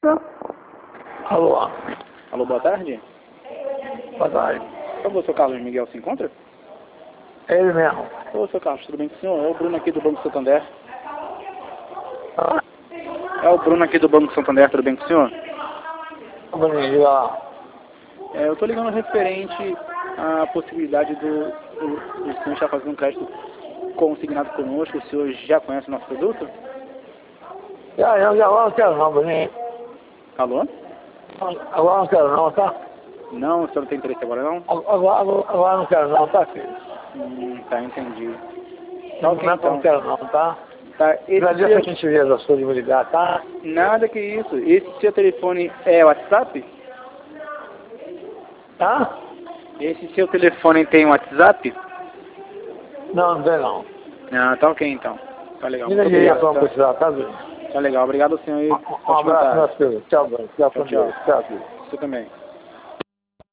Alô? Alô, boa tarde. Boa tarde. Por favor, seu Carlos Miguel se encontra? É ele mesmo. Ô, seu Carlos, tudo bem com o senhor? É o Bruno aqui do Banco Santander. Ah, É o Bruno aqui do Banco Santander, tudo bem com o senhor? diga lá. Eu tô ligando referente à possibilidade do senhor estar fazendo um crédito consignado conosco. O senhor já conhece o nosso produto? Já não quero não, Bruninho. Alô? Agora não quero não, tá? Não, o senhor não tem interesse agora não? Agora não quero não, tá, filho? Tá, entendi. Tá Não, ok, não então. quero não, tá? Tá, Agradeço a gentileza sua de me ligar, tá? Nada que isso. Esse seu telefone é WhatsApp? Tá? Esse seu telefone tem WhatsApp? Não tem não. Ah, tá ok então. Tá legal. Liga Muito de obrigado, ligação tá? precisar, tá, Bruninho? Tá legal. Obrigado, senhor. E Um ótima abraço, tarde. meu filho. Tchau, Bruno. Tchau, Tchau, com Deus. tchau. Tchau, filho. Você também.